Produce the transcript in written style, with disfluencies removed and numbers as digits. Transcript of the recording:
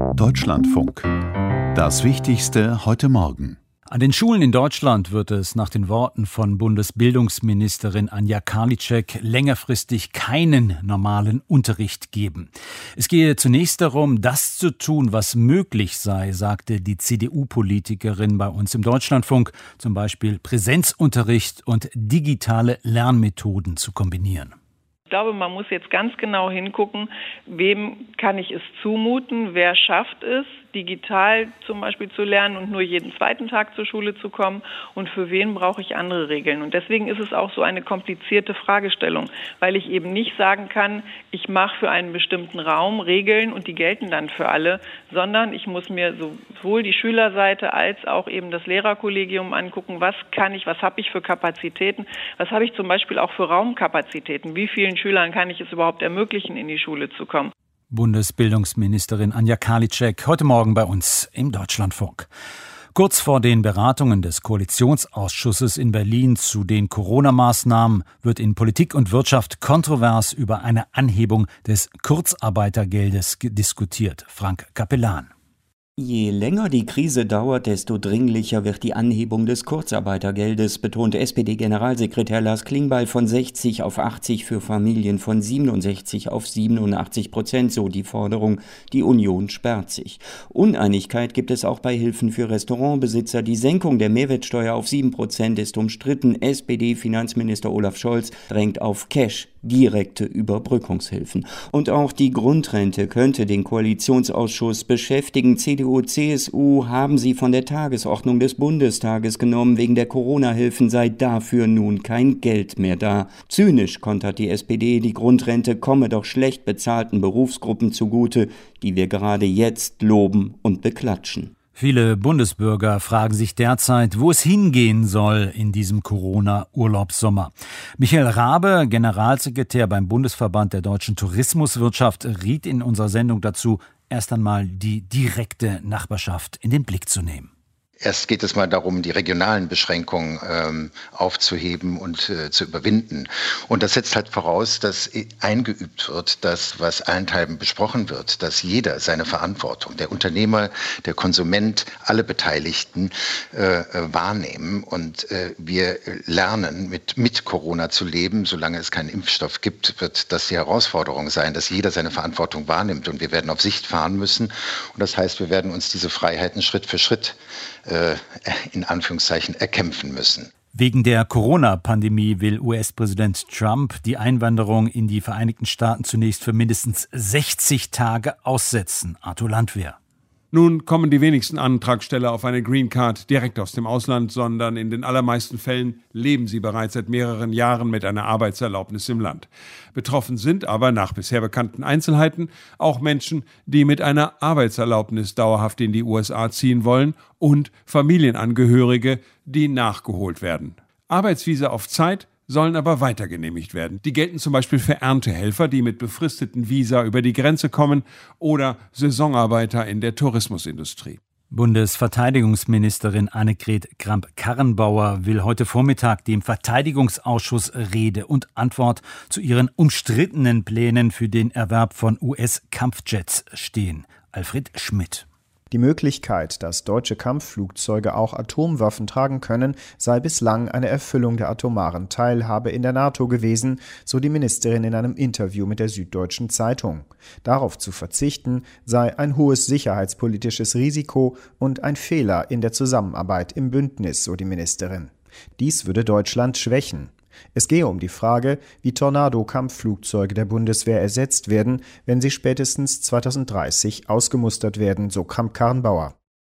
Deutschlandfunk. Das Wichtigste heute Morgen. An den Schulen in Deutschland wird es nach den Worten von Bundesbildungsministerin Anja Karliczek längerfristig keinen normalen Unterricht geben. Es gehe zunächst darum, das zu tun, was möglich sei, sagte die CDU-Politikerin bei uns im Deutschlandfunk, zum Beispiel Präsenzunterricht und digitale Lernmethoden zu kombinieren. Ich glaube, man muss jetzt ganz genau hingucken, wem kann ich es zumuten, wer schafft es, digital zum Beispiel zu lernen und nur jeden zweiten Tag zur Schule zu kommen und für wen brauche ich andere Regeln. Und deswegen ist es auch so eine komplizierte Fragestellung, weil ich eben nicht sagen kann, ich mache für einen bestimmten Raum Regeln und die gelten dann für alle, sondern ich muss mir sowohl die Schülerseite als auch eben das Lehrerkollegium angucken, was habe ich für Kapazitäten, was habe ich zum Beispiel auch für Raumkapazitäten, wie vielen Schülern kann ich es überhaupt ermöglichen, in die Schule zu kommen. Bundesbildungsministerin Anja Karliczek heute Morgen bei uns im Deutschlandfunk. Kurz vor den Beratungen des Koalitionsausschusses in Berlin zu den Corona-Maßnahmen wird in Politik und Wirtschaft kontrovers über eine Anhebung des Kurzarbeitergeldes diskutiert. Frank Capellan. Je länger die Krise dauert, desto dringlicher wird die Anhebung des Kurzarbeitergeldes, betont SPD-Generalsekretär Lars Klingbeil, von 60 auf 80 für Familien, von 67 auf 87%, so die Forderung. Die Union sperrt sich. Uneinigkeit gibt es auch bei Hilfen für Restaurantbesitzer. Die Senkung der Mehrwertsteuer auf 7% ist umstritten. SPD-Finanzminister Olaf Scholz drängt auf Cash, direkte Überbrückungshilfen. Und auch die Grundrente könnte den Koalitionsausschuss beschäftigen. CDU, CSU haben sie von der Tagesordnung des Bundestages genommen. Wegen der Corona-Hilfen sei dafür nun kein Geld mehr da. Zynisch kontert die SPD, die Grundrente komme doch schlecht bezahlten Berufsgruppen zugute, die wir gerade jetzt loben und beklatschen. Viele Bundesbürger fragen sich derzeit, wo es hingehen soll in diesem Corona-Urlaubssommer. Michael Rabe, Generalsekretär beim Bundesverband der deutschen Tourismuswirtschaft, riet in unserer Sendung dazu, erst einmal die direkte Nachbarschaft in den Blick zu nehmen. Erst geht es mal darum, die regionalen Beschränkungen aufzuheben und zu überwinden. Und das setzt halt voraus, dass eingeübt wird, das, was allenthalben besprochen wird, dass jeder seine Verantwortung, der Unternehmer, der Konsument, alle Beteiligten wahrnehmen. Und wir lernen, mit Corona zu leben. Solange es keinen Impfstoff gibt, wird das die Herausforderung sein, dass jeder seine Verantwortung wahrnimmt. Und wir werden auf Sicht fahren müssen. Und das heißt, wir werden uns diese Freiheiten Schritt für Schritt in Anführungszeichen erkämpfen müssen. Wegen der Corona-Pandemie will US-Präsident Trump die Einwanderung in die Vereinigten Staaten zunächst für mindestens 60 Tage aussetzen. Arthur Landwehr. Nun kommen die wenigsten Antragsteller auf eine Green Card direkt aus dem Ausland, sondern in den allermeisten Fällen leben sie bereits seit mehreren Jahren mit einer Arbeitserlaubnis im Land. Betroffen sind aber nach bisher bekannten Einzelheiten auch Menschen, die mit einer Arbeitserlaubnis dauerhaft in die USA ziehen wollen und Familienangehörige, die nachgeholt werden. Arbeitsvisa auf Zeit sollen aber weiter genehmigt werden. Die gelten zum Beispiel für Erntehelfer, die mit befristeten Visa über die Grenze kommen, oder Saisonarbeiter in der Tourismusindustrie. Bundesverteidigungsministerin Annegret Kramp-Karrenbauer will heute Vormittag dem Verteidigungsausschuss Rede und Antwort zu ihren umstrittenen Plänen für den Erwerb von US-Kampfjets stehen. Alfred Schmidt. Die Möglichkeit, dass deutsche Kampfflugzeuge auch Atomwaffen tragen können, sei bislang eine Erfüllung der atomaren Teilhabe in der NATO gewesen, so die Ministerin in einem Interview mit der Süddeutschen Zeitung. Darauf zu verzichten, sei ein hohes sicherheitspolitisches Risiko und ein Fehler in der Zusammenarbeit im Bündnis, so die Ministerin. Dies würde Deutschland schwächen. Es gehe um die Frage, wie Tornado-Kampfflugzeuge der Bundeswehr ersetzt werden, wenn sie spätestens 2030 ausgemustert werden, so Kramp-Karrenbauer.